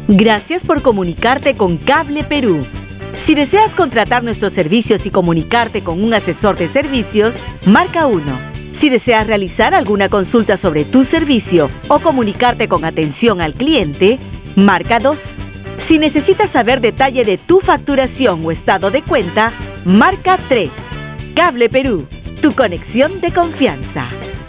Gracias por comunicarte con Cable Perú. Si deseas contratar nuestros servicios y comunicarte con un asesor de servicios, marca 1. Si deseas realizar alguna consulta sobre tu servicio o comunicarte con atención al cliente, marca 2. Si necesitas saber detalle de tu facturación o estado de cuenta, marca 3. Cable Perú, tu conexión de confianza.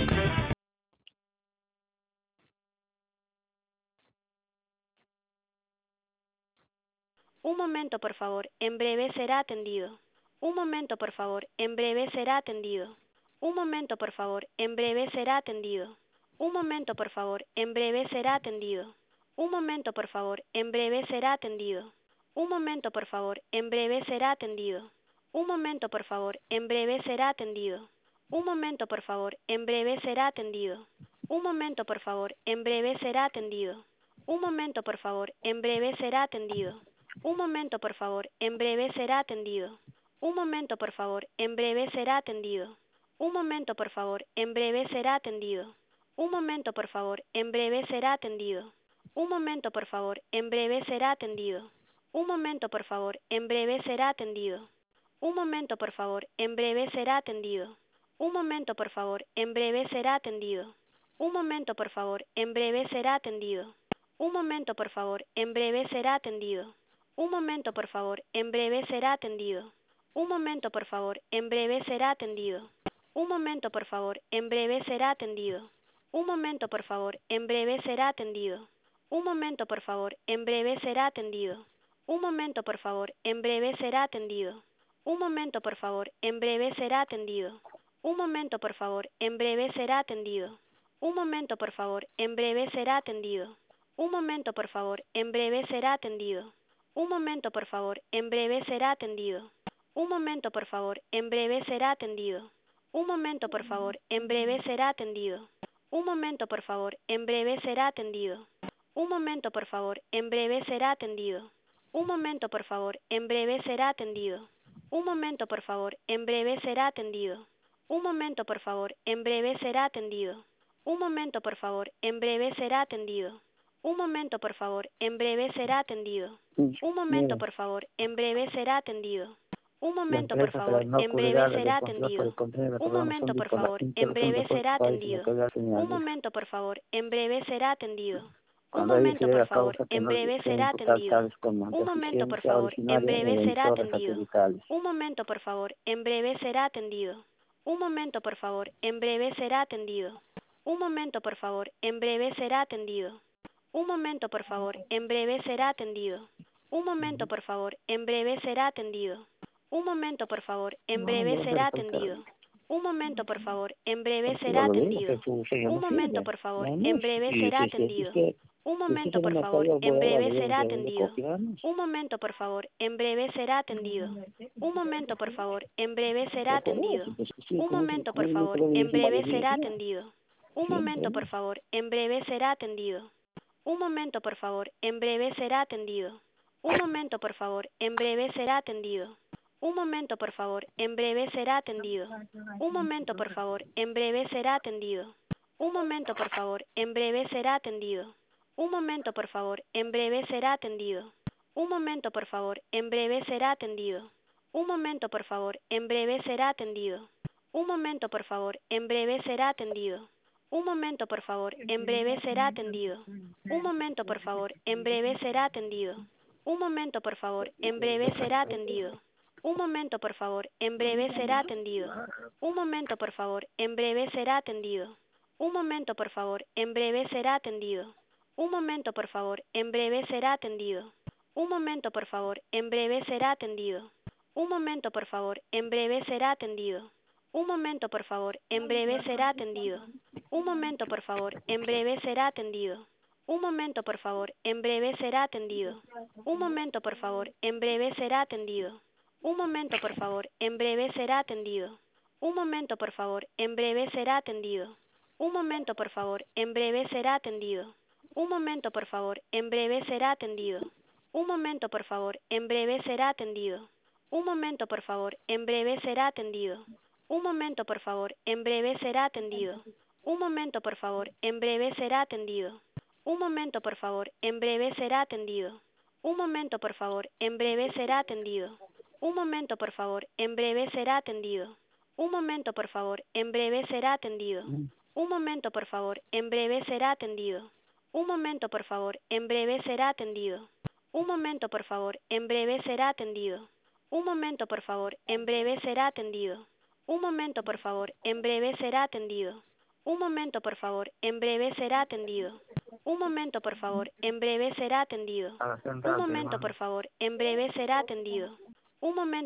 Un momento, por favor, en breve será atendido. Un momento, por favor, en breve será atendido. Un momento, por favor, en breve será atendido. Un momento, por favor, en breve será atendido. Un momento, por favor, en breve será atendido. Un momento, por favor, en breve será atendido. Un momento, por favor, en breve será atendido. Un momento, por favor, en breve será atendido. Un momento, por favor, en breve será atendido. Un momento, por favor, en breve será atendido. Un momento, por favor, en breve será atendido. Un momento, por favor, en breve será atendido. Un momento, por favor, en breve será atendido. Un momento, por favor, en breve será atendido. Un momento, por favor, en breve será atendido. Un momento, por favor, en breve será atendido. Un momento, por favor, en breve será atendido. Un momento, por favor, en breve será atendido. Un momento, por favor, en breve será atendido. Un momento, por favor, en breve será atendido. Un momento, por favor, en breve será atendido. Un momento, por favor, en breve será atendido. Un momento, por favor, en breve será atendido. Un momento, por favor, en breve será atendido. Un momento, por favor, en breve será atendido. Un momento, por favor, en breve será atendido. Un momento, por favor, en breve será atendido. Un momento, por favor, en breve será atendido. Un momento, por favor, en breve será atendido. Un momento, por favor, en breve será atendido. Un momento, por favor, en breve será atendido. Un momento, por favor, en breve será atendido. Un momento, por favor, en breve será atendido. Un momento, por favor, en breve será atendido. Un momento, por favor, en breve será atendido. Un momento, por favor, en breve será atendido. Un momento, por favor, en breve será atendido. Un momento, por favor, en breve será atendido. Un momento, por favor, en breve será atendido. Un momento, por favor, en breve será atendido. Un momento, por favor, en breve será atendido. Un momento, por favor, en breve será atendido. Un momento, por favor, en breve será atendido. Un momento, por favor, en breve será atendido. Un momento, por favor, en breve será atendido. Un momento, por favor, en breve será atendido. Un momento, por favor, en breve será atendido. Un momento, por favor, en breve será atendido. Un momento, por favor, en breve será atendido. Un momento, por favor, en breve será atendido. Un momento, por favor, en breve será atendido. Un momento, por favor, en breve será atendido. Un momento, por favor, en breve será atendido. Un momento, por favor, en breve será atendido. Un momento, por favor, en breve será atendido. Un momento, por favor, en breve será atendido. Un momento, por favor, en breve será atendido. Un momento, por favor, en breve será atendido. Un momento, por favor, en breve será atendido. Un momento, por favor, en breve será atendido. Un momento, por favor, en breve será atendido. Un momento, por favor, en breve será atendido. Un momento, por favor, en breve será atendido. Un momento, por favor, en breve será atendido. Un momento, por favor, en breve será atendido. Un momento, por favor, en breve será atendido. Un momento, por favor, en breve será atendido. Un momento, por favor, en breve será atendido. Un momento, por favor, en breve será atendido. Un momento, por favor, en breve será atendido. Un momento, por favor, en breve será atendido. Un momento, por favor, en breve será atendido. Un momento, por favor, en breve será atendido. Un momento, por favor, en breve será atendido. Un momento, por favor, en breve será atendido. Un momento, por favor, en breve será atendido. Un momento, por favor, en breve será atendido. Un momento, por favor, en breve será atendido. Un momento, por favor, en breve será atendido. Un momento, por favor, en breve será atendido. Un momento, por favor, en breve será atendido. Un momento, por favor, en breve será atendido. Un momento, por favor, en breve será atendido. Un momento, por favor, en breve será atendido. Un momento, por favor, en breve será atendido. Un momento, por favor, en breve será atendido. Un momento, por favor, en breve será atendido. Un momento, por favor, en breve será atendido. Un momento, por favor, en breve será atendido. Un momento, por favor, en breve será atendido. Un momento, por favor, en breve será atendido. Un momento, por favor, en breve será atendido. Un momento, por favor, en breve será atendido. Un momento, por favor, en breve será atendido. Un momento, por favor, en breve será atendido. Un momento, por favor, en breve será atendido. Un momento, por favor, en breve será atendido. Un momento, por favor, en breve será atendido. Un momento, por favor, en breve será atendido. Un momento, por favor, en breve será atendido. A la Un central, momento, por hermano. favor, en breve será atendido. Un momento.